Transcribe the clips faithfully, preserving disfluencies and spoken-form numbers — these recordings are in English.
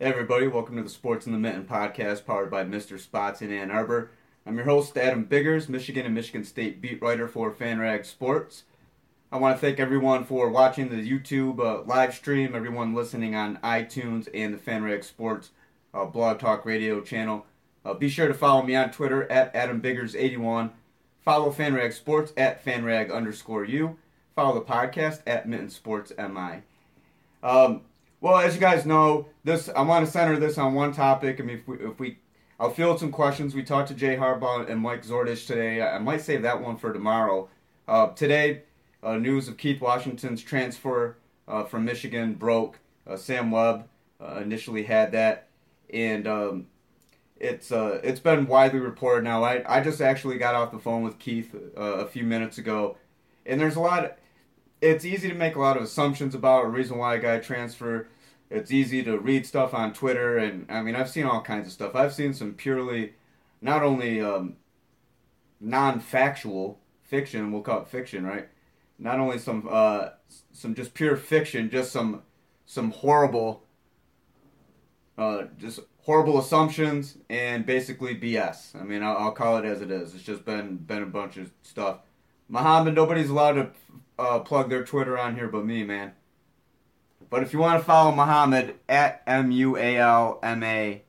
Hey everybody, welcome to the Sports in the Mitten podcast powered by Mister Spots in Ann Arbor. I'm your host, Adam Biggers, Michigan and Michigan State beat writer for FanRag Sports. I want to thank everyone for watching the YouTube uh, live stream, everyone listening on iTunes and the FanRag Sports uh, blog talk radio channel. Uh, be sure to follow me on Twitter at Adam Biggers eighty-one. Follow FanRag Sports at FanRag underscore U. Follow the podcast at Mitten Sports M I. Um, Well, as you guys know, this I want to center this on one topic. I mean, if we, if we I'll field some questions. We talked to Jay Harbaugh and Mike Zordich today. I might save that one for tomorrow. Uh, today, uh, news of Keith Washington's transfer uh, from Michigan broke. Uh, Sam Webb uh, initially had that, and um, it's uh, it's been widely reported now. I I just actually got off the phone with Keith uh, a few minutes ago, and there's a lot. Of, It's easy to make a lot of assumptions about a reason why a guy transferred. It's easy to read stuff on Twitter, and I mean, I've seen all kinds of stuff. I've seen some purely, not only um, non-factual fiction, we'll call it fiction, right? Not only some uh, some just pure fiction, just some some horrible, uh, just horrible assumptions and basically B S. I mean, I'll, I'll call it as it is. It's just been been a bunch of stuff. Muhammad, nobody's allowed to uh, plug their Twitter on here but me, man. But if you want to follow Muhammad, at M U A L M A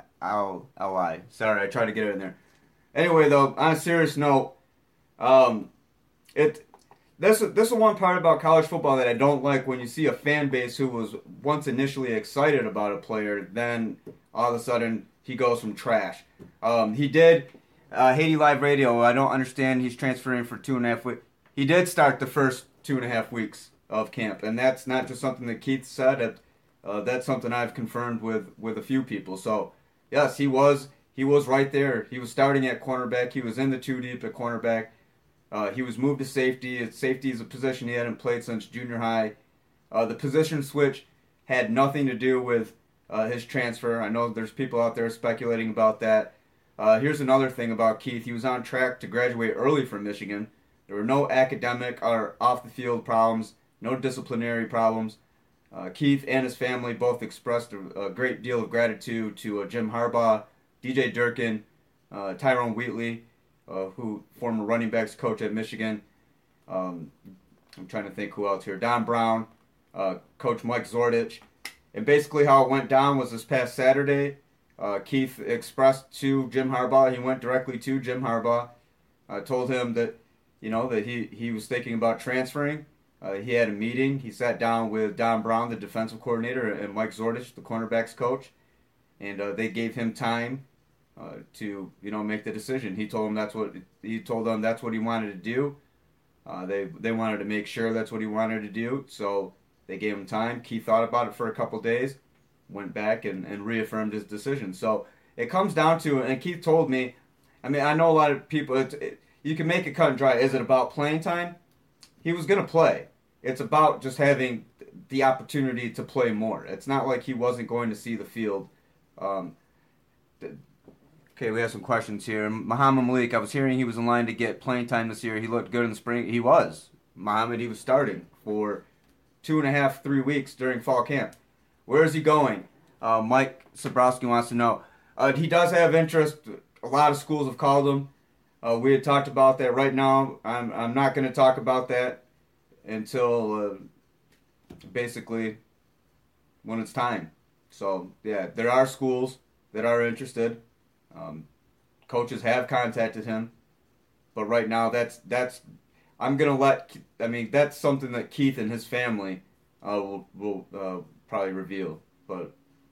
L L I. Sorry, I tried to get it in there. Anyway, though, on a serious note, um, it this, this is one part about college football that I don't like when you see a fan base who was once initially excited about a player, then all of a sudden he goes from trash. Um, he did... Uh, Haiti Live Radio, I don't understand he's transferring for two and a half weeks. He did start the first two and a half weeks of camp, and that's not just something that Keith said. It, uh, that's something I've confirmed with, with a few people. So, yes, he was he was right there. He was starting at cornerback. He was in the two deep at cornerback. Uh, he was moved to safety. Safety is a position he hadn't played since junior high. Uh, the position switch had nothing to do with uh, his transfer. I know there's people out there speculating about that. Uh, here's another thing about Keith. He was on track to graduate early from Michigan. There were no academic or off-the-field problems, no disciplinary problems. Uh, Keith and his family both expressed a, a great deal of gratitude to uh, Jim Harbaugh, D J Durkin, uh, Tyrone Wheatley, uh, who former running backs coach at Michigan. Um, I'm trying to think who else here. Don Brown, uh, Coach Mike Zordich. And basically how it went down was this past Saturday. Uh, Keith expressed to Jim Harbaugh, he went directly to Jim Harbaugh, uh, told him that, you know, that he, he was thinking about transferring. Uh, he had a meeting. He sat down with Don Brown, the defensive coordinator, and Mike Zordich, the cornerbacks coach, and uh, they gave him time uh, to, you know, make the decision. He told him that's what he told them that's what he wanted to do. Uh, they they wanted to make sure that's what he wanted to do, so they gave him time. Keith thought about it for a couple days. Went back and, and reaffirmed his decision. So it comes down to, and Keith told me, I mean, I know a lot of people, it, it, you can make it cut and dry. Is it about playing time? He was going to play. It's about just having the opportunity to play more. It's not like he wasn't going to see the field. Um, okay, we have some questions here. Muhammad Malik, I was hearing he was in line to get playing time this year. He looked good in the spring. He was. Muhammad, he was starting for two and a half, three weeks during fall camp. Where is he going? Uh, Mike Sabrowski wants to know. Uh, he does have interest. A lot of schools have called him. Uh, we had talked about that. Right now, I'm I'm not going to talk about that until uh, basically when it's time. So, yeah, there are schools that are interested. Um, coaches have contacted him. But right now, that's, that's I'm going to let, I mean, that's something that Keith and his family uh, will, will uh, probably reveal, but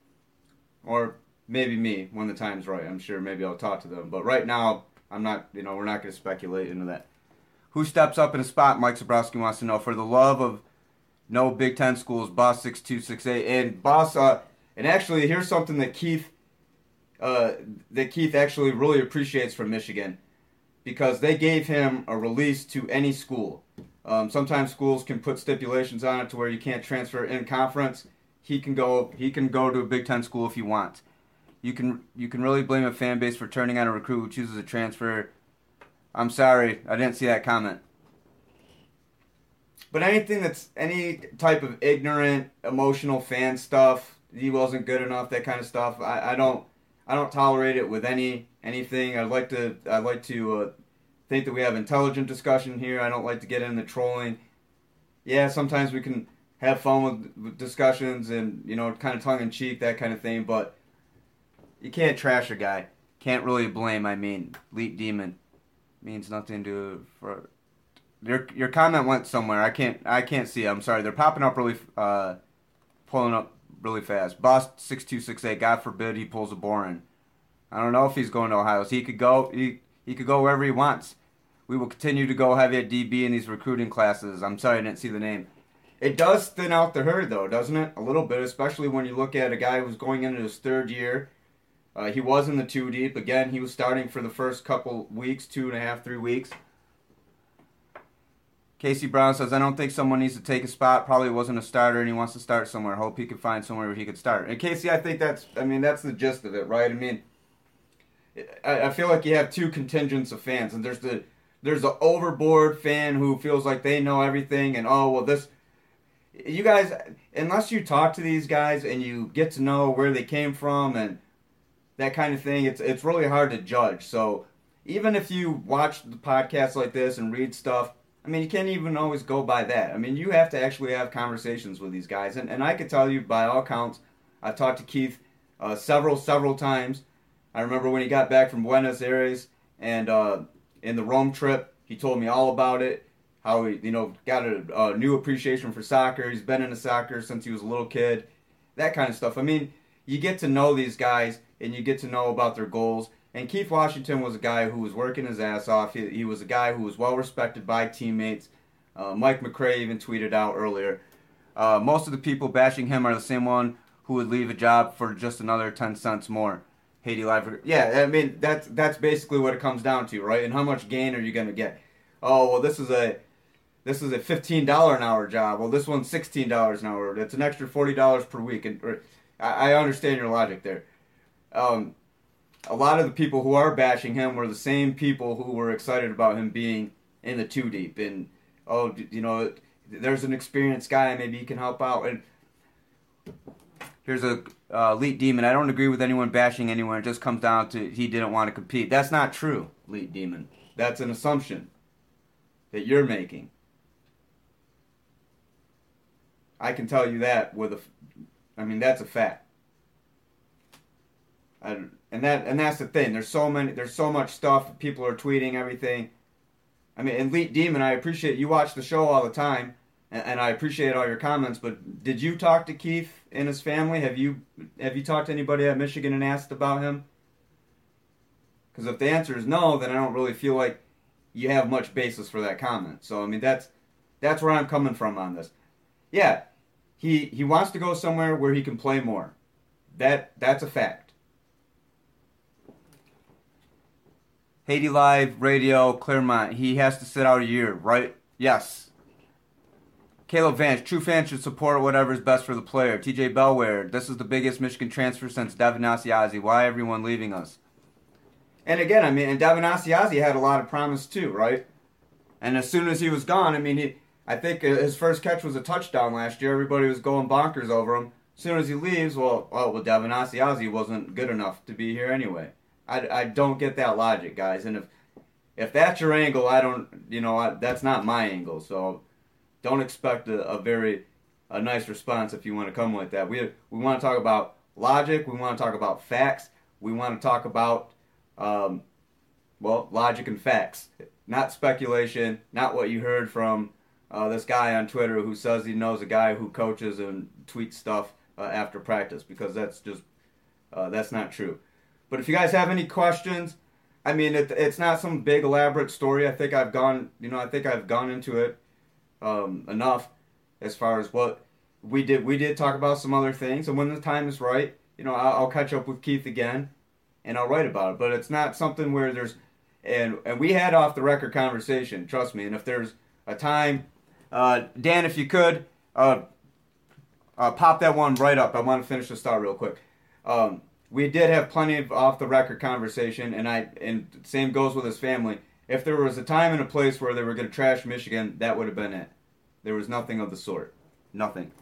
or maybe me when the time's right. I'm sure maybe I'll talk to them, but right now I'm not. You know, we're not going to speculate into that. Who steps up in a spot? Mike Zabrowski wants to know. For the love of no Big Ten schools, Boss six two six eight and Boss. Uh, and actually, here's something that Keith, uh, that Keith actually really appreciates from Michigan, because they gave him a release to any school. Um, sometimes schools can put stipulations on it to where you can't transfer in conference. He can go. He can go to a Big Ten school if he wants. You can. You can really blame a fan base for turning on a recruit who chooses a transfer. I'm sorry, I didn't see that comment. But anything that's any type of ignorant, emotional fan stuff, he wasn't good enough, that kind of stuff. I, I don't I don't tolerate it with any anything. I'd like to I'd like to uh, think that we have intelligent discussion here. I don't like to get into trolling. Yeah, sometimes we can have fun with, with discussions and, you know, kind of tongue in cheek, that kind of thing, but you can't trash a guy. Can't really blame. I mean, Elite Demon means nothing to for your your comment went somewhere. I can't I can't see it. I'm sorry. They're popping up really uh pulling up really fast. Boss six two six eight. God forbid he pulls a Boren. I don't know if he's going to Ohio. So he could go. He he could go wherever he wants. We will continue to go heavy at D B in these recruiting classes. I'm sorry I didn't see the name. It does thin out the herd, though, doesn't it? A little bit, especially when you look at a guy who's going into his third year. Uh, he was in the two deep. Again, he was starting for the first couple weeks, two and a half, three weeks. Casey Brown says, I don't think someone needs to take a spot. Probably wasn't a starter, and he wants to start somewhere. Hope he can find somewhere where he could start. And Casey, I think that's, I mean, that's the gist of it, right? I mean, I, I feel like you have two contingents of fans, and there's the there's the overboard fan who feels like they know everything, and oh, well, this, you guys, unless you talk to these guys and you get to know where they came from and that kind of thing, it's it's really hard to judge. So even if you watch the podcasts like this and read stuff, I mean, you can't even always go by that. I mean, you have to actually have conversations with these guys. And, and I can tell you, by all accounts, I've talked to Keith uh, several, several times. I remember when he got back from Buenos Aires and uh, in the Rome trip, he told me all about it, how he, you know, got a, a new appreciation for soccer. He's been into soccer since he was a little kid, that kind of stuff. I mean, you get to know these guys, and you get to know about their goals. And Keith Washington was a guy who was working his ass off. He, he was a guy who was well respected by teammates. Uh, Mike McRae even tweeted out earlier, uh, most of the people bashing him are the same one who would leave a job for just another ten cents more. Haiti Live. Yeah, I mean, that's that's basically what it comes down to, right? And how much gain are you going to get? Oh, well, this is a this is a fifteen dollars an hour job. Well, this one's sixteen dollars an hour. It's an extra forty dollars per week. And or, I, I understand your logic there. Um, a lot of the people who are bashing him were the same people who were excited about him being in the two deep. And, oh, you know, there's an experienced guy, maybe he can help out. And here's a uh, Elite Demon. I don't agree with anyone bashing anyone. It just comes down to he didn't want to compete. That's not true, Elite Demon. That's an assumption that you're making. I can tell you that with a, I mean, that's a fact. I, and that and that's the thing. There's so many. There's so much stuff. People are tweeting everything. I mean, Elite Demon. I appreciate you watch the show all the time, and, and I appreciate all your comments. But did you talk to Keith and his family? Have you have you talked to anybody at Michigan and asked about him? Because if the answer is no, then I don't really feel like you have much basis for that comment. So I mean, that's that's where I'm coming from on this. Yeah, he he wants to go somewhere where he can play more. That that's a fact. Haiti Live, Radio, Claremont. He has to sit out a year, right? Yes. Caleb Vance. True fans should support whatever is best for the player. T J Bellware. This is the biggest Michigan transfer since Devin Asiasi. Why everyone leaving us? And again, I mean, and Devin Asiasi had a lot of promise too, right? And as soon as he was gone, I mean, he, I think his first catch was a touchdown last year. Everybody was going bonkers over him. As soon as he leaves, well, well, well Devin Asiasi wasn't good enough to be here anyway. I, I don't get that logic, guys. And if if that's your angle, I don't, you know, I, that's not my angle. So don't expect a, a very a nice response if you want to come with that. We we want to talk about logic. We want to talk about facts. We want to talk about, um, well, logic and facts, not speculation, not what you heard from uh, this guy on Twitter who says he knows a guy who coaches and tweets stuff uh, after practice, because that's just uh, that's not true. But if you guys have any questions, I mean, it, it's not some big elaborate story. I think I've gone, you know, I think I've gone into it um, enough as far as what we did. We did talk about some other things, and when the time is right, you know, I'll, I'll catch up with Keith again, and I'll write about it. But it's not something where there's, and and we had off the record conversation. Trust me. And if there's a time, uh, Dan, if you could, uh, uh, pop that one right up. I want to finish the start real quick. Um, We did have plenty of off-the-record conversation, and I and same goes with his family. If there was a time and a place where they were going to trash Michigan, that would have been it. There was nothing of the sort. Nothing.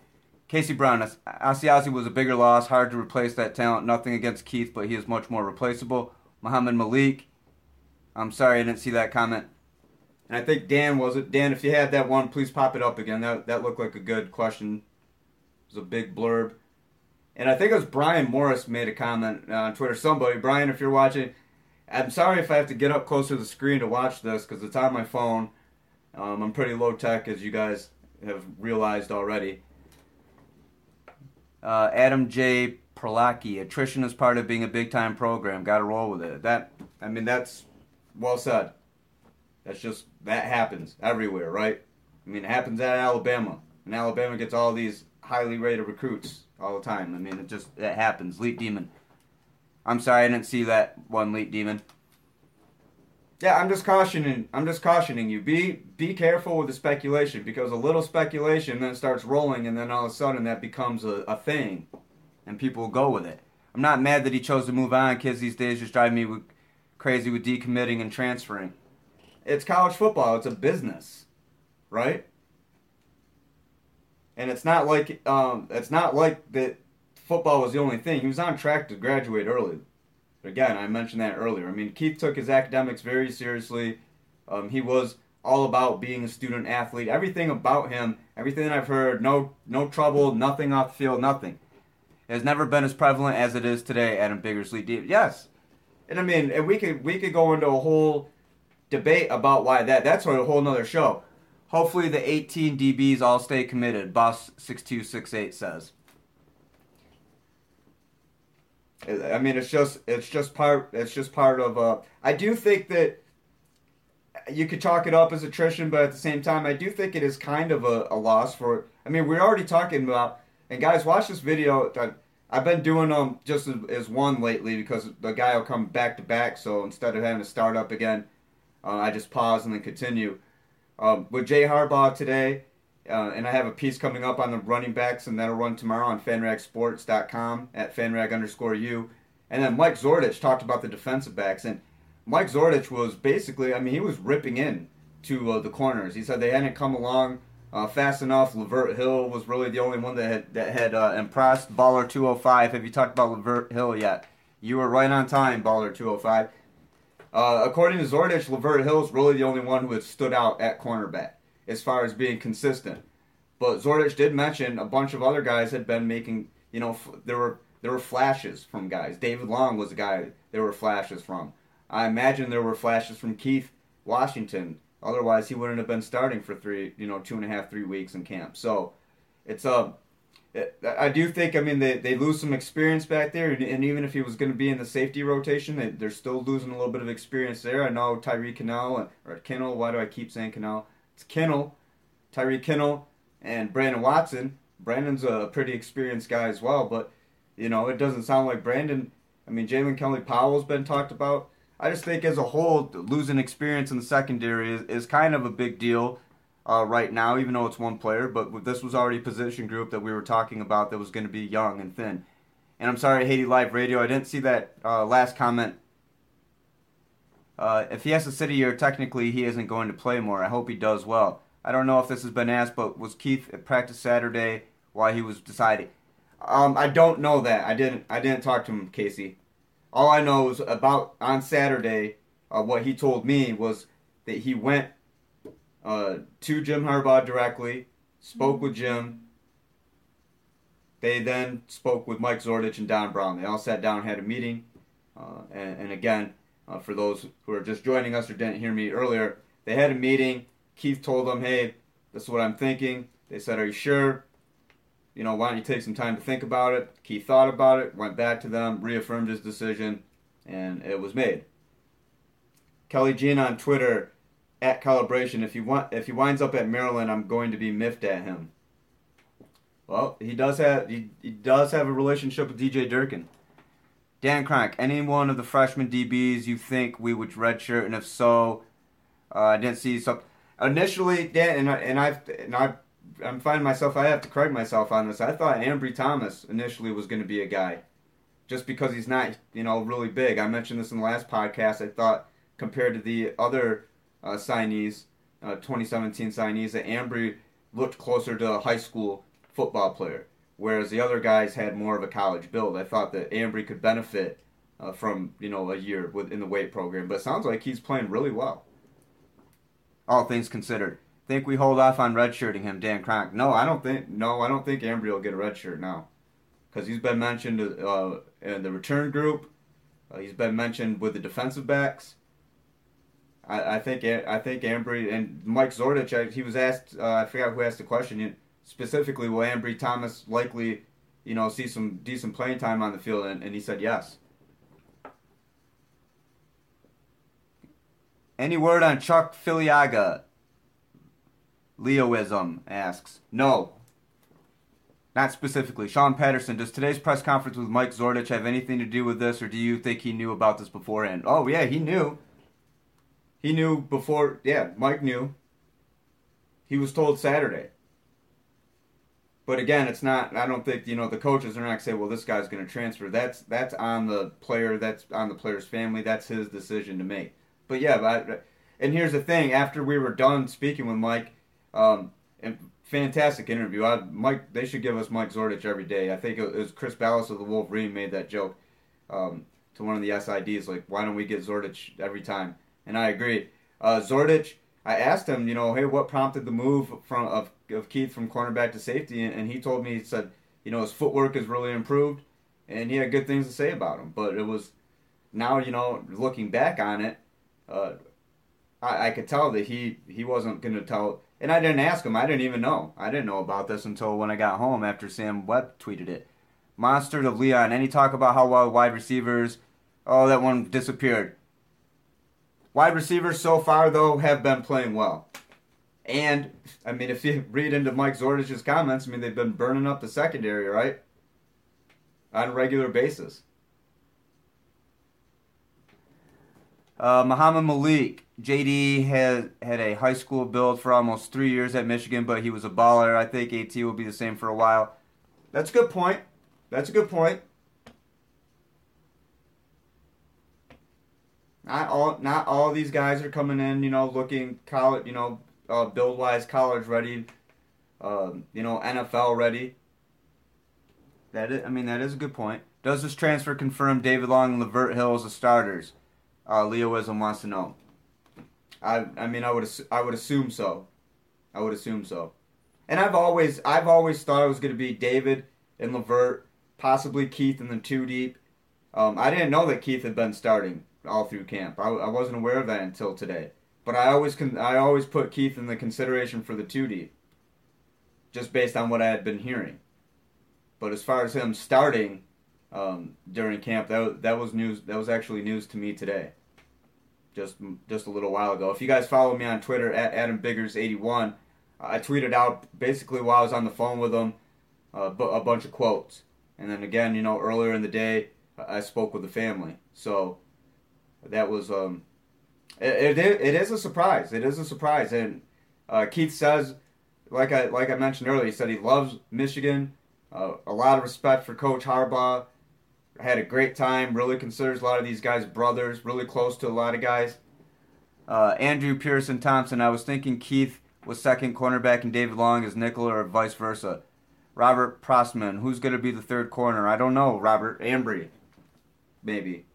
Casey Brown, Asiasi was a bigger loss, hard to replace that talent. Nothing against Keith, but he is much more replaceable. Muhammad Malik, I'm sorry I didn't see that comment. And I think Dan was it. Dan, if you had that one, please pop it up again. That that looked like a good question. It was a big blurb. And I think it was Brian Morris made a comment on Twitter. Somebody, Brian, if you're watching, I'm sorry if I have to get up closer to the screen to watch this because it's on my phone. Um, I'm pretty low tech, as you guys have realized already. Uh, Adam J. Perlaki, attrition is part of being a big-time program. Got to roll with it. That, I mean, that's well said. That's just, that happens everywhere, right? I mean, it happens at Alabama. And Alabama gets all these highly rated recruits all the time. I mean, it just, it happens. Leet Demon. I'm sorry, I didn't see that one, Leet Demon. Yeah, I'm just cautioning. I'm just cautioning you. Be be careful with the speculation because a little speculation then starts rolling, and then all of a sudden that becomes a, a thing, and people will go with it. I'm not mad that he chose to move on. Kids these days just drive me with, crazy with decommitting and transferring. It's college football. It's a business, right? And it's not like um, it's not like that. Football was the only thing. He was on track to graduate early. Again, I mentioned that earlier. I mean, Keith took his academics very seriously. Um, he was all about being a student athlete. Everything about him, everything I've heard, no no trouble, nothing off the field, nothing. It has never been as prevalent as it is today, Adam Biggersley. Yes. And I mean, and we could we could go into a whole debate about why that. That's a whole nother show. Hopefully the eighteen D Bs all stay committed, Boss six two six eight says. I mean, it's just it's just part it's just part of. Uh, I do think that you could chalk it up as attrition, but at the same time, I do think it is kind of a, a loss for. I mean, we're already talking about. And guys, watch this video. I've been doing them um, just as, as one lately because the guy will come back to back. So instead of having to start up again, uh, I just pause and then continue. Um, with Jay Harbaugh today. Uh, and I have a piece coming up on the running backs, and that'll run tomorrow on fanrag sports dot com at fanrag underscore u. And then Mike Zordich talked about the defensive backs, and Mike Zordich was basically, I mean, he was ripping in to uh, the corners. He said they hadn't come along uh, fast enough. Lavert Hill was really the only one that had, that had uh, impressed. Baller two oh five, have you talked about Lavert Hill yet? You were right on time, Baller two oh five. Uh, according to Zordich, Lavert Hill is really the only one who had stood out at cornerback as far as being consistent. But Zordich did mention a bunch of other guys had been making, you know, f- there were there were flashes from guys. David Long was a guy there were flashes from. I imagine there were flashes from Keith Washington. Otherwise, he wouldn't have been starting for three, you know, two and a half, three weeks in camp. So, it's a, it, I do think, I mean, they, they lose some experience back there, and, and even if he was going to be in the safety rotation, they, they're still losing a little bit of experience there. I know Tyree Kinnell, or Kinnell, why do I keep saying Kinnell? It's Kinnell, Tyree Kinnell, and Brandon Watson. Brandon's a pretty experienced guy as well, but, you know, it doesn't sound like Brandon. I mean, Jalen Kelly Powell's been talked about. I just think as a whole, losing experience in the secondary is, is kind of a big deal uh, right now, even though it's one player. But this was already a position group that we were talking about that was going to be young and thin. And I'm sorry, Haiti Live Radio, I didn't see that uh, last comment. Uh, if he has to sit here, technically he isn't going to play more. I hope he does well. I don't know if this has been asked, but was Keith at practice Saturday while he was deciding? Um, I don't know that. I didn't. I didn't talk to him, Casey. All I know is about on Saturday. Uh, what he told me was that he went uh, to Jim Harbaugh directly, spoke with Jim. They then spoke with Mike Zordich and Don Brown. They all sat down, and had a meeting, uh, and, and again. Uh, for those who are just joining us or didn't hear me earlier, they had a meeting. Keith told them, hey, this is what I'm thinking. They said, are you sure? You know, why don't you take some time to think about it? Keith thought about it, went back to them, reaffirmed his decision, and it was made. Kelly Jean on Twitter, at Calibration, if he, want, if he winds up at Maryland, I'm going to be miffed at him. Well, he does have he, he does have a relationship with D J Durkin. Dan Cronk, any one of the freshman D Bs you think we would redshirt, and if so, uh, I didn't see some. Initially, Dan, and I and I've and I, I'm finding myself. I have to correct myself on this. I thought Ambry Thomas initially was going to be a guy, just because he's not, you know, really big. I mentioned this in the last podcast. I thought compared to the other uh, signees, uh, twenty seventeen signees, that Ambry looked closer to a high school football player. whereas the other guys had more of a college build. I thought that Ambry could benefit uh, from you know a year with, in the weight program, but it sounds like he's playing really well. All things considered, think we hold off on redshirting him, Dan Cronk? No, I don't think. No, I don't think Ambry will get a red shirt now, because he's been mentioned uh, in the return group. Uh, he's been mentioned with the defensive backs. I, I think I think Ambry and Mike Zordich. He was asked. Uh, I forgot who asked the question. Specifically, will Ambry Thomas likely, you know, see some decent playing time on the field? And, and he said yes. Any word on Chuck Filiaga? Leoism asks. No. Not specifically. Sean Patterson, does today's press conference with Mike Zordich have anything to do with this, or do you think he knew about this beforehand? Oh, yeah, he knew. He knew before. Yeah, Mike knew. He was told Saturday. But again, it's not, I don't think, you know, the coaches are not going to say, well, this guy's going to transfer. That's that's on the player. That's on the player's family. That's his decision to make. But yeah, but, and here's the thing. After we were done speaking with Mike, um, and fantastic interview. I, Mike, they should give us Mike Zordich every day. I think it was Chris Ballas of the Wolverine made that joke um, to one of the S I Ds, like, why don't we get Zordich every time? And I agree. Uh, Zordich, I asked him, you know, hey, what prompted the move from of, of Keith from cornerback to safety? And, and he told me, he said, you know, his footwork has really improved, and he had good things to say about him. But it was, now, you know, looking back on it, uh, I, I could tell that he, he wasn't going to tell. And I didn't ask him. I didn't even know. I didn't know about this until when I got home after Sam Webb tweeted it. Monster of Leon. Any talk about how well wide receivers? Oh, that one disappeared. Wide receivers so far, though, have been playing well. And, I mean, if you read into Mike Zordich's comments, I mean, they've been burning up the secondary, right? On a regular basis. Uh, Muhammad Malik. J D had, had a high school build for almost three years at Michigan, but he was a baller. I think AT will be the same for a while. That's a good point. That's a good point. Not all, not all these guys are coming in, you know, looking college, you know, uh, build-wise, college ready, um, you know, N F L ready. That is, I mean, that is a good point. Does this transfer confirm David Long and Lavert Hill as the starters? Uh, Leoism wants to know. I, I mean, I would, I would assume so. I would assume so. And I've always, I've always thought it was going to be David and Lavert, possibly Keith in the two deep. Um, I didn't know that Keith had been starting all through camp. I, I wasn't aware of that until today. But I always con- I always put Keith in the consideration for the two deep, just based on what I had been hearing. But as far as him starting um, during camp, that that was news. That was actually news to me today, just just a little while ago. If you guys follow me on Twitter at Adam Biggers eighty-one, I tweeted out basically while I was on the phone with him uh, a bunch of quotes, and then again, you know, earlier in the day, I spoke with the family. So that was um, it, it. It is a surprise. It is a surprise, and uh, Keith says, like I like I mentioned earlier, he said he loves Michigan. Uh, a lot of respect for Coach Harbaugh. Had a great time. Really considers a lot of these guys brothers. Really close to a lot of guys. Uh, Andrew Pearson Thompson. I was thinking Keith was second cornerback and David Long is nickel, or vice versa. Robert Prossman. Who's going to be the third corner? I don't know. Robert Ambry, maybe.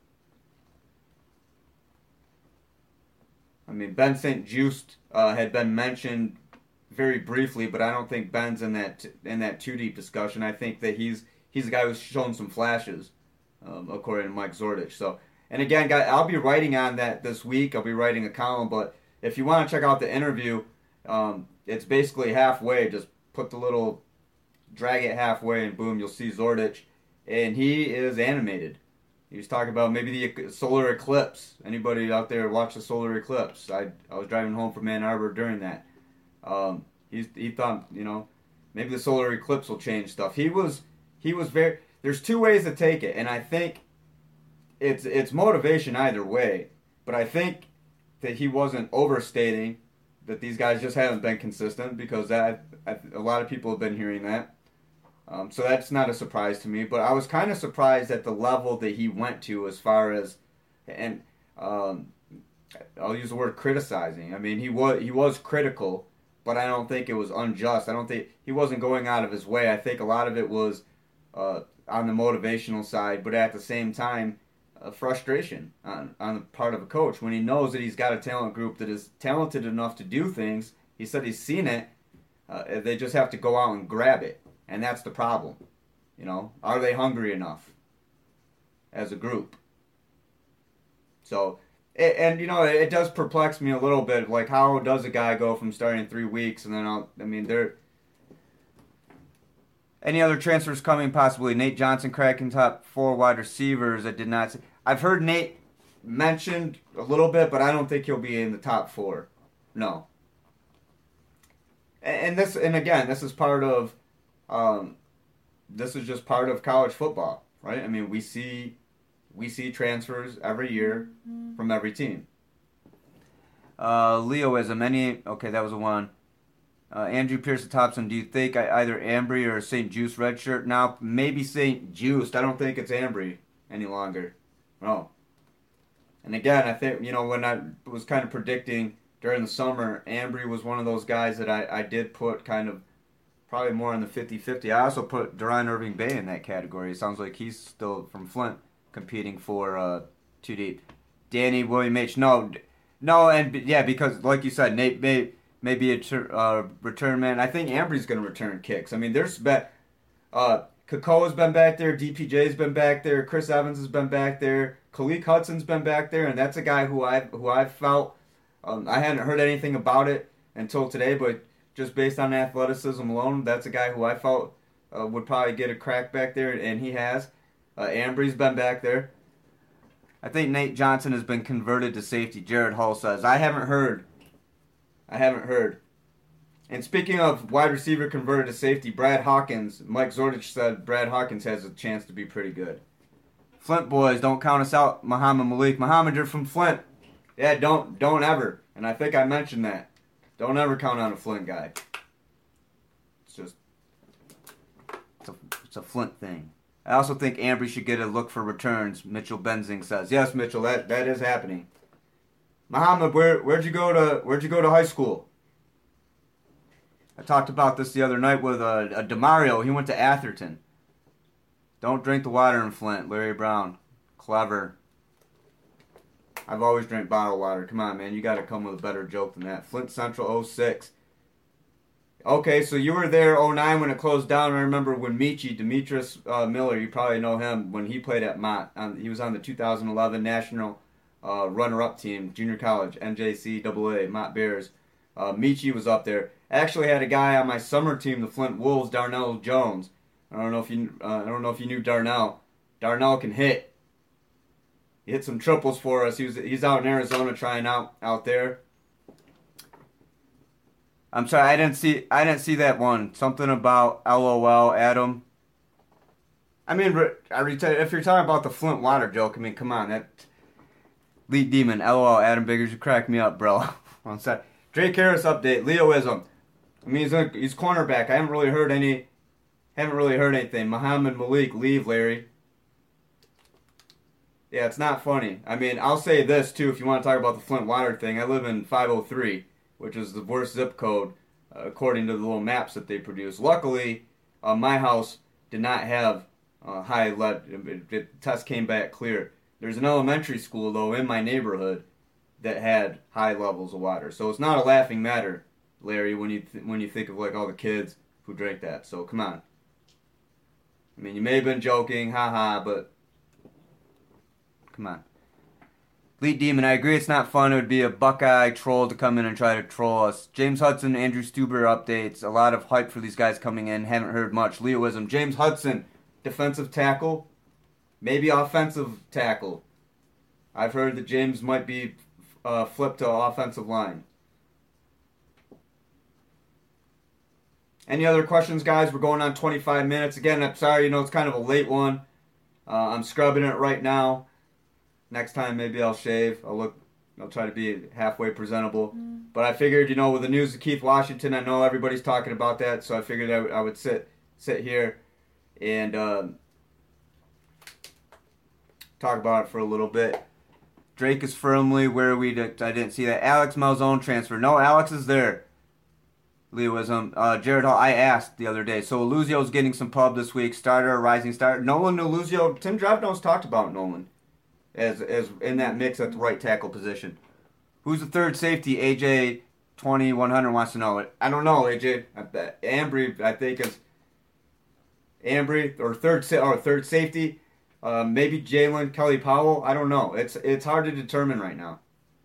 I mean, Ben Saint Just uh, had been mentioned very briefly, but I don't think Ben's in that in that two deep discussion. I think that he's he's a guy who's shown some flashes, um, according to Mike Zordich. So, and again, guys, I'll be writing on that this week. I'll be writing a column, but if you want to check out the interview, um, it's basically halfway. Just put the little drag it halfway, and boom, you'll see Zordich, and he is animated. He was talking about maybe the solar eclipse. Anybody out there watch the solar eclipse? I I was driving home from Ann Arbor during that. Um, he he thought, you know, maybe the solar eclipse will change stuff. He was he was very. There's two ways to take it, and I think it's it's motivation either way. But I think that he wasn't overstating that these guys just haven't been consistent, because that a lot of people have been hearing that. Um, so that's not a surprise to me. But I was kind of surprised at the level that he went to as far as, and um, I'll use the word criticizing. I mean, he was he was critical. but I don't think it was unjust. I don't think he wasn't going out of his way. I think a lot of it was uh, on the motivational side, but at the same time, uh, frustration on, on the part of a coach when he knows that he's got a talent group that is talented enough to do things. He said he's seen it. Uh, they just have to go out and grab it, and that's the problem. You know, are they hungry enough as a group? So, it, and you know, it, it does perplex me a little bit. Like, how does a guy go from starting three weeks and then I'll, I mean, there. Any other transfers coming? Possibly Nate Johnson cracking top four wide receivers. I did not see. I've heard Nate mentioned a little bit, but I don't think he'll be in the top four. No. And, and this, and again, this is part of, um, this is just part of college football, right? I mean, we see. We see transfers every year from every team. Uh, Leoism, any... Okay, that was a one. Uh, Andrew Pearson Thompson, do you think either Ambry or Saint Juice redshirt now? Maybe Saint Juice. I don't think it's Ambry any longer. No. And again, I think, you know, when I was kind of predicting during the summer, Ambry was one of those guys that I, I did put kind of probably more in the fifty-fifty. I also put Deron Irving Bay in that category. It sounds like he's still from Flint, competing for uh, two deep. Danny William H. No, no, and yeah, because like you said, Nate may may be a ter- uh, return man. I think Ambry's going to return kicks. I mean, there's been uh, Kakoa's been back there, D P J's been back there, Chris Evans has been back there, Khalil Hudson's been back there, and that's a guy who I who I felt um, I hadn't heard anything about it until today, but just based on athleticism alone, that's a guy who I felt uh, would probably get a crack back there, and he has. Uh, Ambry's been back there. I think Nate Johnson has been converted to safety. Jared Hall says. I haven't heard. I haven't heard. And speaking of wide receiver converted to safety, Brad Hawkins, Mike Zordich said Brad Hawkins has a chance to be pretty good. Flint boys, don't count us out, Muhammad Malik. Muhammad, you're from Flint. Yeah, don't don't ever. And I think I mentioned that. Don't ever count on a Flint guy. It's just, it's a, it's a Flint thing. I also think Ambry should get a look for returns, Mitchell Benzing says. Yes, Mitchell, that, that is happening. Muhammad, where where'd you go to where'd you go to high school? I talked about this the other night with a, a Demario. He went to Atherton. Don't drink the water in Flint, Larry Brown. Clever. I've always drank bottled water. Come on, man, you got to come with a better joke than that. Flint Central oh six. Okay, so you were there oh nine when it closed down. I remember when Michi, Demetrius uh, Miller, you probably know him, when he played at Mott. Um, he was on the two thousand eleven National uh, runner-up team, junior college, N J C A A, Mott Bears. Uh, Michi was up there. I actually had a guy on my summer team, the Flint Wolves, Darnell Jones. I don't know if you, uh, I don't know if you knew Darnell. Darnell can hit. He hit some triples for us. He was, he's out in Arizona trying out out there. I'm sorry, I didn't see I didn't see that one. Something about LOL, Adam. I mean, if you're talking about the Flint water joke, I mean, come on, that Lead Demon, LOL, Adam Biggers, you crack me up, bro. On set. Drake Harris update, Leoism. I mean, he's a, he's cornerback. I haven't really heard any, haven't really heard anything. Muhammad Malik, leave, Larry. Yeah, it's not funny. I mean, I'll say this too. If you want to talk about the Flint water thing, I live in five oh three. Which is the worst zip code uh, according to the little maps that they produce. Luckily, uh, my house did not have uh, high lead. It, it, test came back clear. There's an elementary school, though, in my neighborhood that had high levels of water. So it's not a laughing matter, Larry, when you th- when you think of like all the kids who drank that. So come on. I mean, you may have been joking, haha, but come on. Lead Demon, I agree it's not fun. It would be a Buckeye troll to come in and try to troll us. James Hudson, Andrew Stuber updates. A lot of hype for these guys coming in. Haven't heard much. Leoism. James Hudson, defensive tackle. Maybe offensive tackle. I've heard that James might be uh, flipped to offensive line. Any other questions, guys? We're going on twenty-five minutes. Again, I'm sorry, you know, it's kind of a late one. Uh, I'm scrubbing it right now. Next time, maybe I'll shave. I'll look. I'll try to be halfway presentable. Mm. But I figured, you know, with the news of Keith Washington, I know everybody's talking about that, so I figured I would, I would sit sit here and um, talk about it for a little bit. Drake is firmly where we. Did, I didn't see that. Alex Malzone transfer. No, Alex is there. Leoism. Uh, Jared Hall, I asked the other day. So Iluzio's getting some pub this week. Starter, rising star. Nolan Iluzio. Tim Drevno's talked about Nolan as as in that mix at the right tackle position. Who's the third safety? A J twenty-one hundred wants to know it. I don't know, A J. I bet Ambry, I think, is Ambry or third or third safety. Uh, maybe Jalen Kelly Powell. I don't know. It's it's hard to determine right now.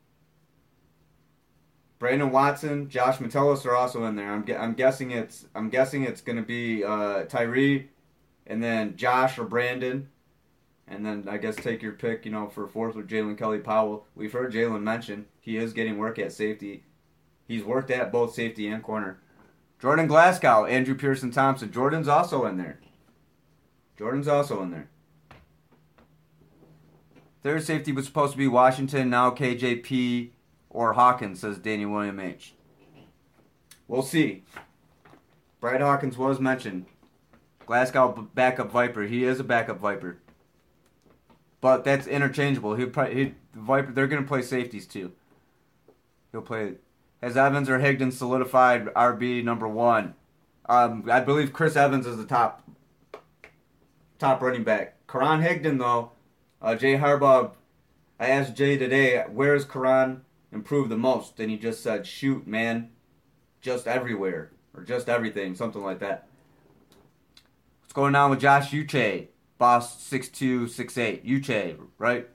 Brandon Watson, Josh Metellus are also in there. I'm I'm guessing it's I'm guessing it's going to be uh, Tyree, and then Josh or Brandon, and then I guess take your pick. You know, for fourth with Jalen Kelly Powell. We've heard Jalen mention he is getting work at safety. He's worked at both safety and corner. Jordan Glasgow, Andrew Pearson Thompson. Jordan's also in there. Jordan's also in there. Third safety was supposed to be Washington. Now K J P. Or Hawkins, says Danny William H. We'll see. Brad Hawkins was mentioned. Glasgow backup Viper. He is a backup Viper. But that's interchangeable. He'll probably, he, the Viper, they're going to play safeties too. He'll play. Has Evans or Higdon solidified R B number one? Um, I believe Chris Evans is the top top running back. Karan Higdon, though, uh, Jay Harbaugh, I asked Jay today, where is Karan improve the most? And he just said, shoot, man, just everywhere, or just everything, something like that. What's going on with Josh Uche? Boss six two six eight. Uche, right?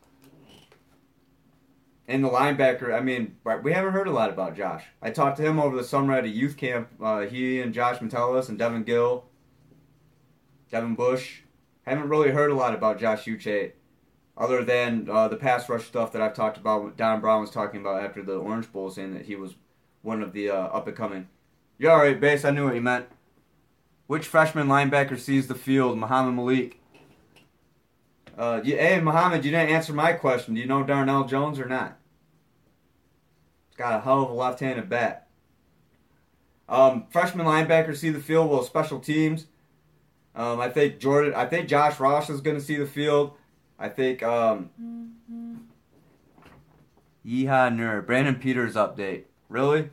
And the linebacker, I mean, we haven't heard a lot about Josh. I talked to him over the summer at a youth camp. Uh, he and Josh Metellus and Devin Gill, Devin Bush. Haven't really heard a lot about Josh Uche. Other than uh, the pass rush stuff that I've talked about, what Don Brown was talking about after the Orange Bowl, saying that he was one of the uh, up-and-coming. You're all right, Base. I knew what you meant. Which freshman linebacker sees the field? Muhammad Malik. Uh, you, hey, Muhammad, you didn't answer my question. Do you know Darnell Jones or not? He's got a hell of a left-handed bat. Um, freshman linebackers see the field. Well, special teams. Um, I think Jordan. I think Josh Ross is going to see the field. I think, um, mm-hmm. Yeehaw nerd. Brandon Peters update. Really?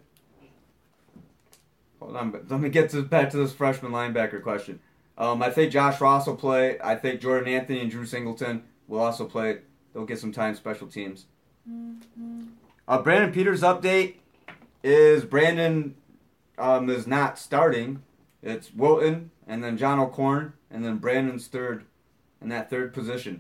Hold on, but let me get to, back to this freshman linebacker question. Um, I think Josh Ross will play. I think Jordan Anthony and Drew Singleton will also play. They'll get some time special teams. Mm-hmm. Uh, Brandon Peters update is Brandon um, is not starting. It's Wilton and then John O'Corn and then Brandon's third in that third position.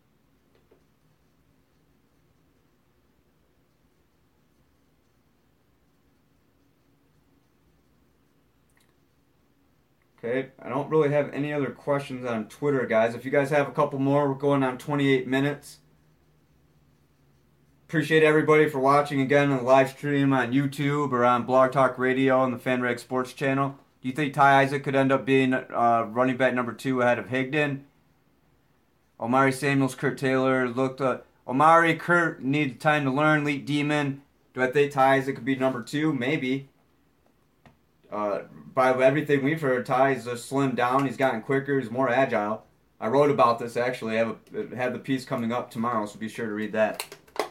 Okay, I don't really have any other questions on Twitter, guys. If you guys have a couple more, we're going on twenty-eight minutes. Appreciate everybody for watching again on the live stream on YouTube or on Blog Talk Radio on the FanRag Sports channel. Do you think Ty Isaac could end up being uh, running back number two ahead of Higdon? Omari Samuels, Kurt Taylor looked. Uh, Omari, Kurt need time to learn. Leet Demon. Do I think Ty Isaac could be number two? Maybe. Uh, by everything we've heard, Ty's just slimmed down. He's gotten quicker. He's more agile. I wrote about this, actually. I have, a, have the piece coming up tomorrow, so be sure to read that.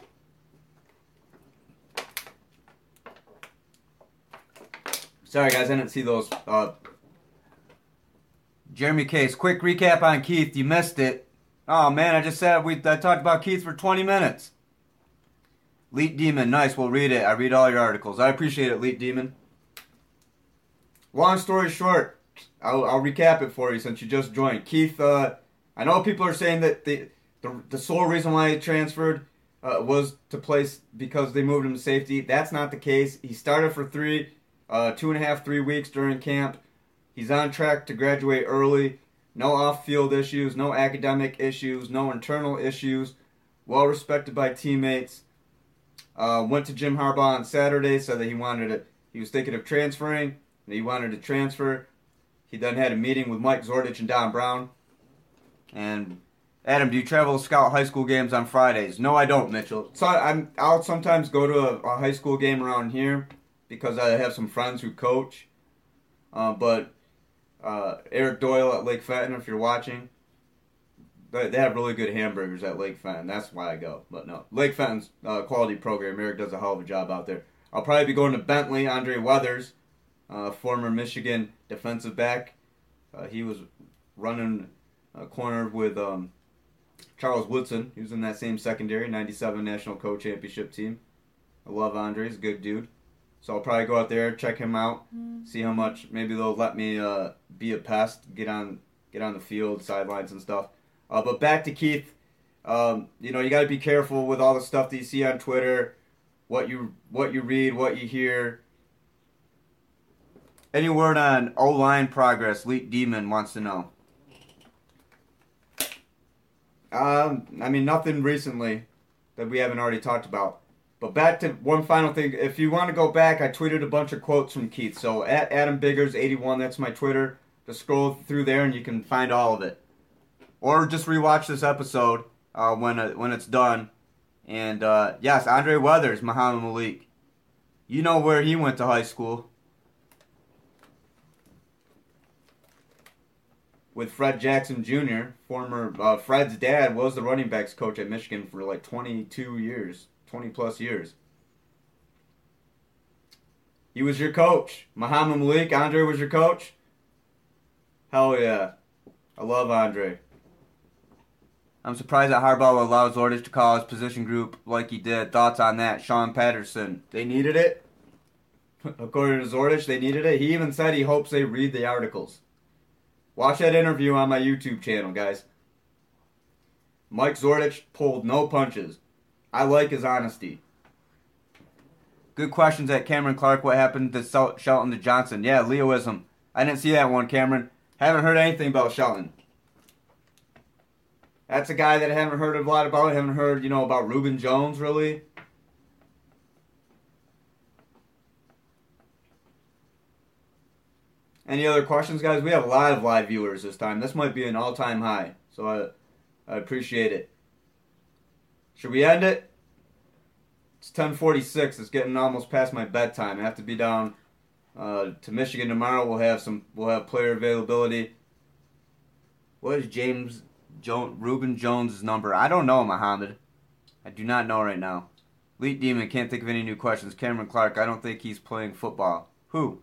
Sorry, guys, I didn't see those. Uh, Jeremy Case, quick recap on Keith. You missed it. Oh, man, I just said we I talked about Keith for twenty minutes. Leet Demon, nice. We'll read it. I read all your articles. I appreciate it, Leet Demon. Long story short, I'll, I'll recap it for you since you just joined. Keith, uh, I know people are saying that the the, the sole reason why he transferred uh, was to place because they moved him to safety. That's not the case. He started for three, uh, two and a half, three weeks during camp. He's on track to graduate early. No off-field issues, no academic issues, no internal issues. Well respected by teammates. Uh, went to Jim Harbaugh on Saturday, said that he wanted to. He was thinking of transferring. He wanted to transfer. He then had a meeting with Mike Zordich and Don Brown. And Adam, do you travel to scout high school games on Fridays? No, I don't, Mitchell. So I'm, I'll sometimes go to a, a high school game around here because I have some friends who coach. Uh, but uh, Eric Doyle at Lake Fenton, if you're watching, they, they have really good hamburgers at Lake Fenton. That's why I go. But no, Lake Fenton's uh, quality program. Eric does a hell of a job out there. I'll probably be going to Bentley, Andre Weathers. uh, former Michigan defensive back. Uh, he was running a corner with um, Charles Woodson. He was in that same secondary, ninety-seven National Co-Championship team. I love Andre. He's a good dude. So I'll probably go out there, check him out, see how much. Maybe they'll let me uh, be a pest, get on get on the field, sidelines and stuff. Uh, but back to Keith. Um, you know, you got to be careful with all the stuff that you see on Twitter, what you what you read, what you hear. Any word on O-line progress? Leet Demon wants to know. Um, I mean, nothing recently that we haven't already talked about. But back to one final thing. If you want to go back, I tweeted a bunch of quotes from Keith. So at Adam Biggers eighty-one, that's my Twitter. Just scroll through there and you can find all of it. Or just rewatch this episode uh, when uh, when it's done. And uh, yes, Andre Weathers, Muhammad Malik. You know where he went to high school. With Fred Jackson Junior Former uh, Fred's dad was the running backs coach at Michigan for like twenty-two years, twenty plus years. He was your coach. Muhammad Malik, Andre was your coach. Hell yeah. I love Andre. I'm surprised that Harbaugh will allow Zordich to call his position group like he did. Thoughts on that? Sean Patterson. They needed it. According to Zordich, they needed it. He even said he hopes they read the articles. Watch that interview on my YouTube channel, guys. Mike Zordich pulled no punches. I like his honesty. Good questions at Cameron Clark. What happened to Shelton to Johnson? Yeah, Leoism. I didn't see that one, Cameron. Haven't heard anything about Shelton. That's a guy that I haven't heard a lot about. I haven't heard, you know, about Reuben Jones, really. Any other questions, guys? We have a lot of live viewers this time. This might be an all-time high, so I, I appreciate it. Should we end it? It's ten forty-six. It's getting almost past my bedtime. I have to be down uh, to Michigan tomorrow. We'll have some. We'll have player availability. What is James jo- Reuben Jones' number? I don't know, Muhammad. I do not know right now. Leet Demon, can't think of any new questions. Cameron Clark, I don't think he's playing football. Who?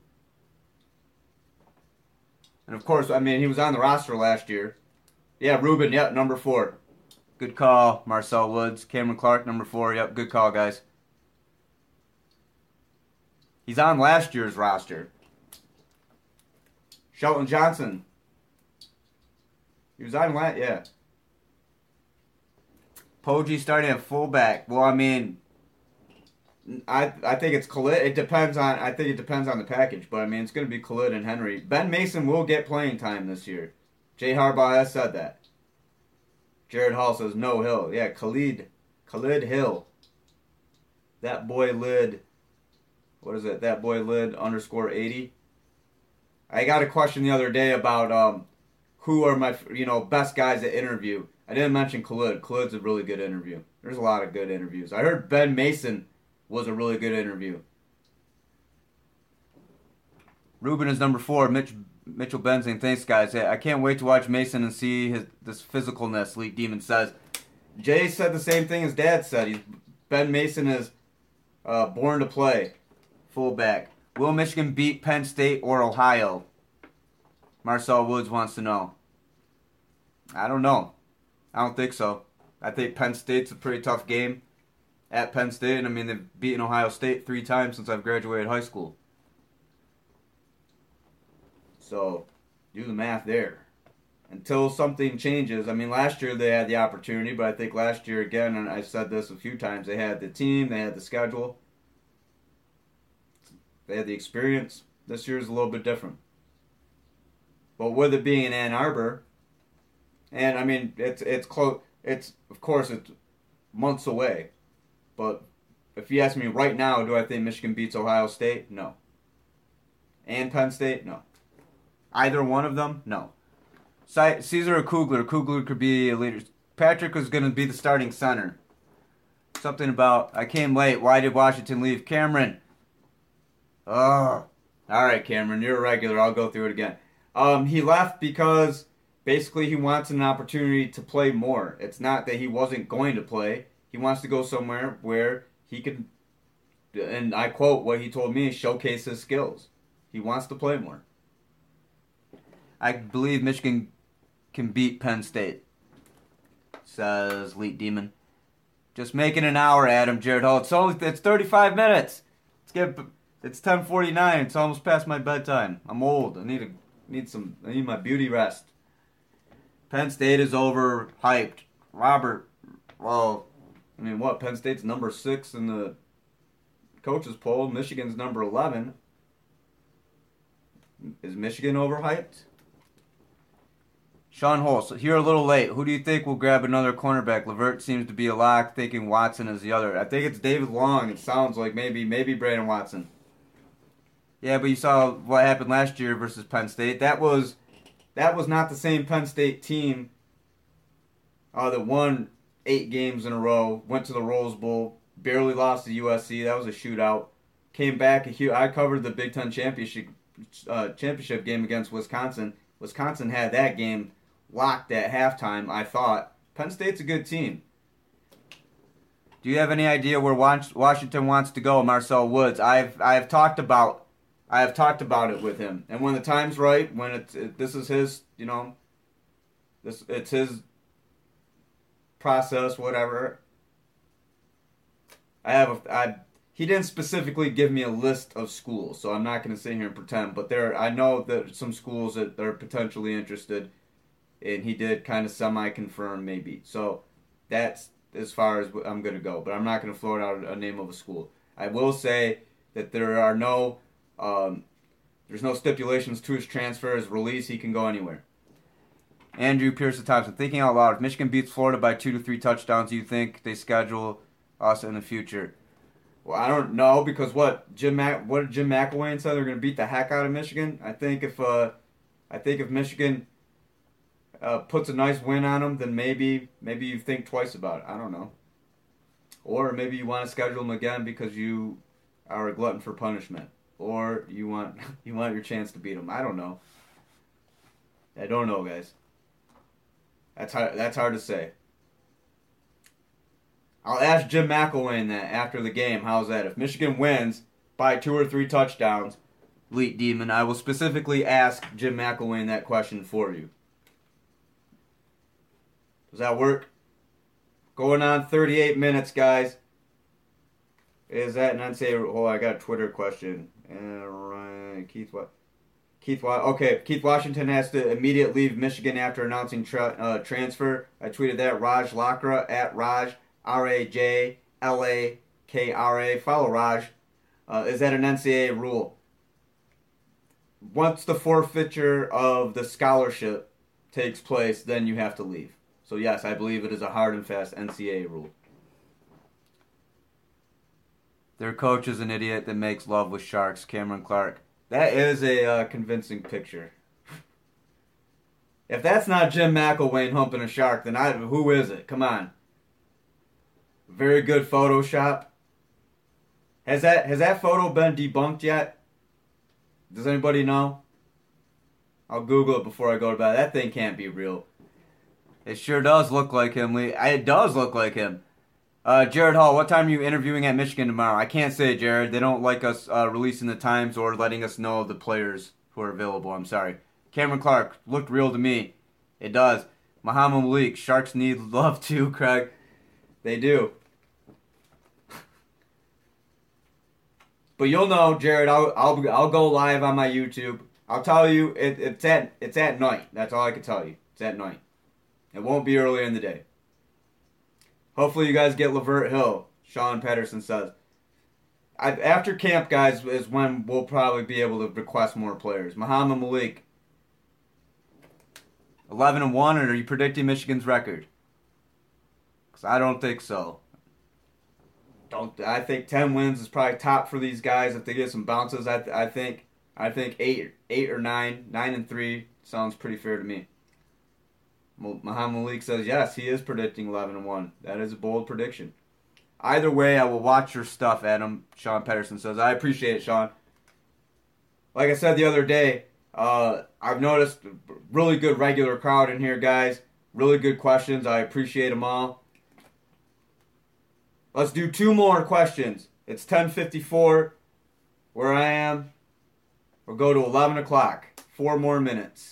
And of course, I mean, he was on the roster last year. Yeah, Reuben, yep, number four. Good call, Marcel Woods. Cameron Clark, number four. Yep, good call, guys. He's on last year's roster. Shelton Johnson. He was on last, yeah. Poggi starting at fullback. Well, I mean, I I think it's Khalid. It depends on. I think it depends on the package, but I mean it's going to be Khalid and Henry. Ben Mason will get playing time this year. Jay Harbaugh has said that. Jared Hall says no Hill. Yeah, Khalid, Khalid Hill. That boy lid. What is it? That boy lid underscore eighty. I got a question the other day about um, who are my you know best guys to interview. I didn't mention Khalid. Khalid's a really good interview. There's a lot of good interviews. I heard Ben Mason was a really good interview. Ruben is number four. Mitch Mitchell Benzing. Thanks, guys. I can't wait to watch Mason and see his this physicalness. Leet Demon says. Jay said the same thing his dad said. He's Ben Mason is uh, born to play. Fullback. Will Michigan beat Penn State or Ohio? Marcel Woods wants to know. I don't know. I don't think so. I think Penn State's a pretty tough game. At Penn State, and I mean, they've beaten Ohio State three times since I've graduated high school. So, do the math there. Until something changes. I mean, last year they had the opportunity, but I think last year, again, and I've said this a few times, they had the team, they had the schedule, they had the experience. This year is a little bit different. But with it being in Ann Arbor, and I mean, it's, it's close, it's, of course, it's months away. But if you ask me right now, do I think Michigan beats Ohio State? No. And Penn State? No. Either one of them? No. Caesar or Kugler? Kugler could be a leader. Patrick was going to be the starting center. Something about, I came late. Why did Washington leave? Cameron. Oh. All right, Cameron. You're a regular. I'll go through it again. Um, he left because basically he wants an opportunity to play more. It's not that he wasn't going to play. He wants to go somewhere where he could, and I quote what he told me, showcase his skills. He wants to play more. I believe Michigan can beat Penn State, says Elite Demon. Just making an hour, Adam. Jared Hall. It's only it's thirty-five minutes. Let's get. It's ten forty-nine. It's almost past my bedtime. I'm old. I need a need some. I need my beauty rest. Penn State is overhyped. Robert, well, I mean, what? Penn State's number six in the coaches poll. Michigan's number eleven. Is Michigan overhyped? Sean Holtz, here a little late. Who do you think will grab another cornerback? Levert seems to be a lock, thinking Watson is the other. I think it's David Long. It sounds like maybe maybe Brandon Watson. Yeah, but you saw what happened last year versus Penn State. That was that was not the same Penn State team uh, that won eight games in a row, went to the Rose Bowl, barely lost to U S C. That was a shootout. Came back. I covered the Big Ten championship uh, championship game against Wisconsin. Wisconsin had that game locked at halftime, I thought. Penn State's a good team. Do you have any idea where Washington wants to go, Marcel Woods? I've I've talked about I have talked about it with him, and when the time's right, when it's it, this is his, you know, this it's his process, whatever. I have a I he didn't specifically give me a list of schools, so I'm not going to sit here and pretend. But there, I know that some schools that are potentially interested. And he did kind of semi-confirm maybe. So that's as far as I'm going to go. But I'm not going to float out a name of a school. I will say that there are no, um, there's no stipulations to his transfer. His release, he can go anywhere. Andrew Pearson Thompson, thinking out loud. If Michigan beats Florida by two to three touchdowns, do you think they schedule us in the future? Well, I don't know because what Jim Mac, what did Jim McElwain say? They're going to beat the heck out of Michigan. I think if, uh, I think if Michigan Uh, puts a nice win on them, then maybe maybe you think twice about it. I don't know. Or maybe you want to schedule them again because you are a glutton for punishment. Or you want you want your chance to beat them. I don't know. I don't know, guys. That's hard, that's hard to say. I'll ask Jim McElwain that after the game. How's that? If Michigan wins by two or three touchdowns, Elite Demon, I will specifically ask Jim McElwain that question for you. Does that work? Going on thirty-eight minutes, guys. Is that an N C A A? Oh, I got a Twitter question. Uh, Keith, what? Keith, okay. Keith Washington has to immediately leave Michigan after announcing tra- uh, transfer. I tweeted that. Raj Lakra at Raj R A J L A K R A. Follow Raj. Uh, is that an N C A A rule? Once the forfeiture of the scholarship takes place, then you have to leave. So yes, I believe it is a hard and fast N C A A rule. Their coach is an idiot that makes love with sharks, Cameron Clark. That is a uh, convincing picture. If that's not Jim McElwain humping a shark, then I, who is it? Come on. Very good Photoshop. Has that has that photo been debunked yet? Does anybody know? I'll Google it before I go to bed. That thing can't be real. It sure does look like him. It does look like him. Uh, Jared Hall, what time are you interviewing at Michigan tomorrow? I can't say, Jared. They don't like us uh, releasing the times or letting us know the players who are available. I'm sorry. Cameron Clark, looked real to me. It does. Muhammad Malik, Sharks need love too, Craig. They do. But you'll know, Jared. I'll I'll I'll go live on my YouTube. I'll tell you, it, it's at it's at night. That's all I can tell you. It's at night. It won't be early in the day. Hopefully you guys get Lavert Hill, Sean Patterson says. I, after camp, guys, is when we'll probably be able to request more players. Muhammad Malik, eleven and one, and are you predicting Michigan's record? Because I don't think so. Don't I think ten wins is probably top for these guys if they get some bounces. I I think I think eight eight or nine nine and three sounds pretty fair to me. Muhammad Malik says yes, he is predicting eleven and one. That is a bold prediction. Either way, I will watch your stuff, Adam. Sean Pedersen says I appreciate it, Sean. Like I said the other day, uh, I've noticed a really good regular crowd in here, guys. Really good questions. I appreciate them all. Let's do two more questions. It's ten fifty-four where I am. or go to eleven o'clock. Four more minutes.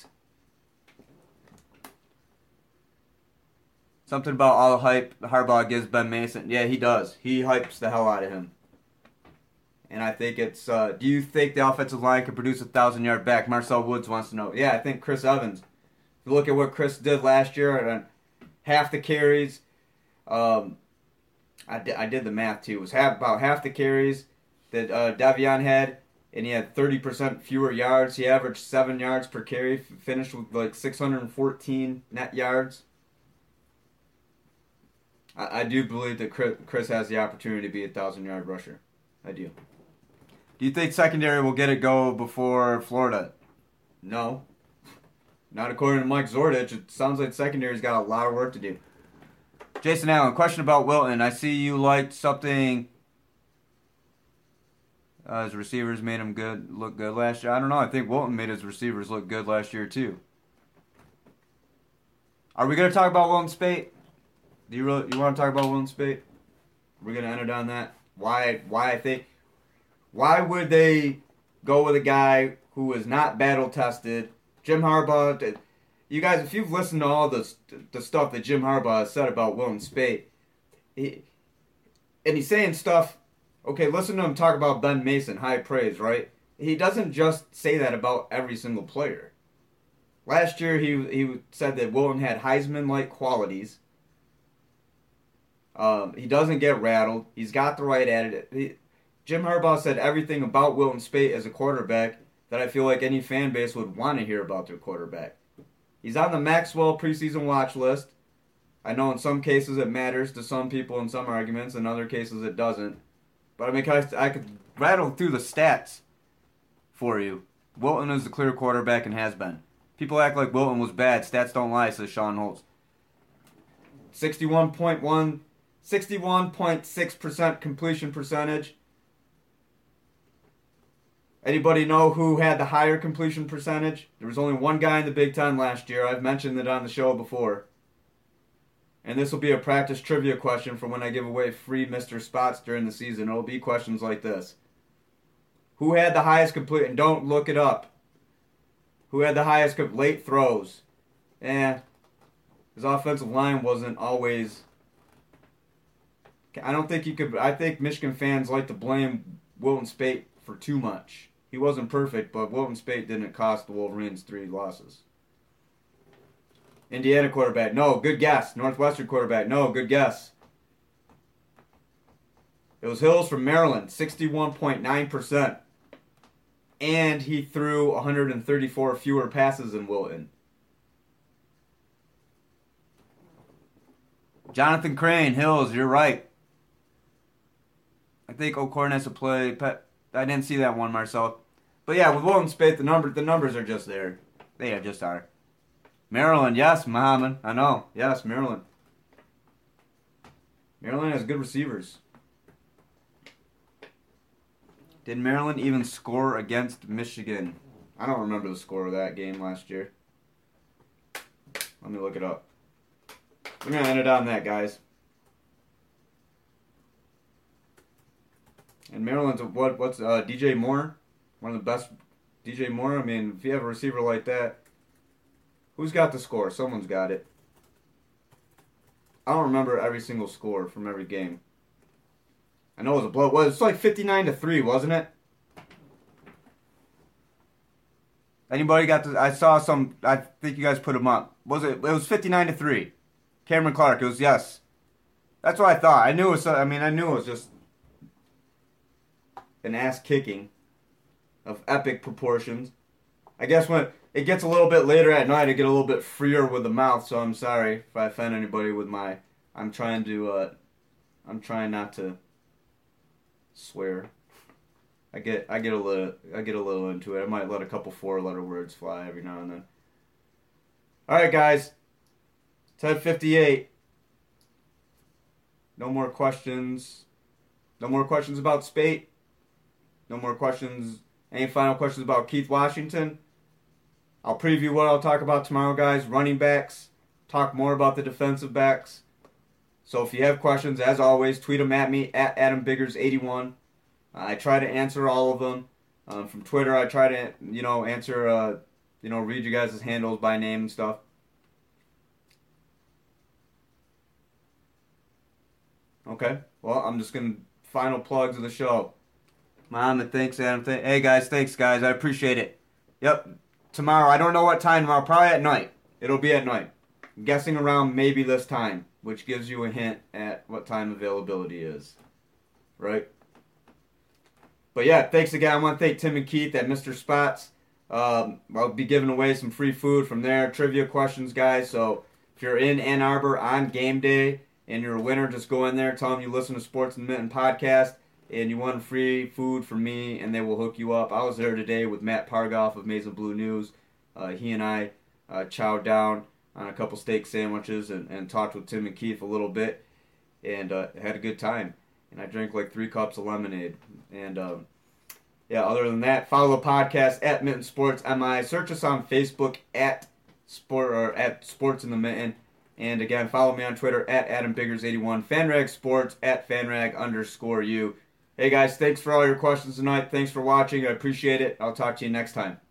Something about all the hype Harbaugh gives Ben Mason. Yeah, he does. He hypes the hell out of him. And I think it's, uh, do you think the offensive line can produce a thousand-yard back? Marcel Woods wants to know. Yeah, I think Chris Evans. If you look at what Chris did last year, and half the carries, um, I, did, I did the math too. It was half, about half the carries that uh, Davion had, and he had thirty percent fewer yards. He averaged seven yards per carry, finished with like six hundred fourteen net yards. I, I do believe that Chris, Chris has the opportunity to be a thousand-yard rusher. I do. Do you think secondary will get it go before Florida? No. Not according to Mike Zordich. It sounds like secondary's got a lot of work to do. Jason Allen, question about Wilton. I see you liked something. Uh, his receivers made him good, look good last year. I don't know. I think Wilton made his receivers look good last year too. Are we going to talk about Wilton Speight? Do you really you want to talk about Wilton Speight? We're going to end it on that. Why? Why I think? Why would they go with a guy who is not battle tested? Jim Harbaugh. You guys, if you've listened to all the the stuff that Jim Harbaugh has said about Wilton Speight, he, and he's saying stuff. Okay, listen to him talk about Ben Mason, high praise, right? He doesn't just say that about every single player. Last year, he he said that Wilton had Heisman-like qualities. Um, he doesn't get rattled. He's got the right attitude. He, Jim Harbaugh said everything about Wilton Speight as a quarterback that I feel like any fan base would want to hear about their quarterback. He's on the Maxwell preseason watch list. I know in some cases it matters to some people in some arguments, in other cases it doesn't. But I mean, I, I could rattle through the stats for you. Wilton is the clear quarterback and has been. People act like Wilton was bad. Stats don't lie, says Sean Holtz. sixty-one point one, sixty-one point six percent completion percentage. Anybody know who had the higher completion percentage? There was only one guy in the Big Ten last year. I've mentioned it on the show before. And this will be a practice trivia question for when I give away free Mister Spots during the season. It'll be questions like this. Who had the highest complete... And don't look it up. Who had the highest late throws? Eh. His offensive line wasn't always... I don't think you could... I think Michigan fans like to blame Wilton Speight for too much. He wasn't perfect, but Wilton Speight didn't cost the Wolverines three losses. Indiana quarterback, no, good guess. Northwestern quarterback, no, good guess. It was Hills from Maryland, sixty-one point nine percent. And he threw one hundred thirty-four fewer passes than Wilton. Jonathan Crane, Hills, you're right. I think O'Corn has to play. Pet. I didn't see that one, Marcel. But yeah, with Wilton Speight, the number the numbers are just there. They just are. Maryland, yes, Muhammad. I know. Yes, Maryland. Maryland has good receivers. Did Maryland even score against Michigan? I don't remember the score of that game last year. Let me look it up. We're going to end it on that, guys. And Maryland's, what? what's uh, D J Moore? One of the best. D J Moore, I mean, if you have a receiver like that, who's got the score? Someone's got it. I don't remember every single score from every game. I know it was a blow. Well, it was like fifty-nine to three, wasn't it? Anybody got the... I saw some... I think you guys put them up. Was it... It was fifty-nine to three. Cameron Clark. It was... Yes. That's what I thought. I knew it was... I mean, I knew it was just... an ass-kicking of epic proportions. I guess when... It gets a little bit later at night, I get a little bit freer with the mouth, so I'm sorry if I offend anybody with my... I'm trying to... Uh, I'm trying not to swear. I get I get a little I get a little into it. I might let a couple four letter words fly every now and then. Alright guys. ten fifty-eight. No more questions. No more questions about Speight. No more questions. Any final questions about Keith Washington? I'll preview what I'll talk about tomorrow, guys. Running backs. Talk more about the defensive backs. So if you have questions, as always, tweet them at me, at Adam Biggers eighty-one. I try to answer all of them. Um, from Twitter, I try to, you know, answer, uh, you know, read you guys' handles by name and stuff. Okay, well, I'm just going to final plugs of the show. Mom, thanks, Adam. Th- hey, guys, thanks, guys. I appreciate it. Yep, tomorrow, I don't know what time tomorrow, probably at night. It'll be at night. I'm guessing around maybe this time, which gives you a hint at what time availability is. Right? But yeah, thanks again. I want to thank Tim and Keith at Mister Spots. Um, I'll be giving away some free food from there. Trivia questions, guys. So if you're in Ann Arbor on game day and you're a winner, just go in there, tell them you listen to Sports in the Mitten podcast, and you want free food from me, and they will hook you up. I was there today with Matt Pargoff of Maize and Blue News. Uh, he and I uh, chowed down on a couple steak sandwiches and, and talked with Tim and Keith a little bit, and uh, had a good time. And I drank like three cups of lemonade. And um, yeah, other than that, follow the podcast at Mitten Sports M I. Search us on Facebook at Sport or at Sports in the Mitten. And again, follow me on Twitter at Adam Biggers eighty-one. FanRag Sports at FanRag underscore you. Hey guys, thanks for all your questions tonight. Thanks for watching. I appreciate it. I'll talk to you next time.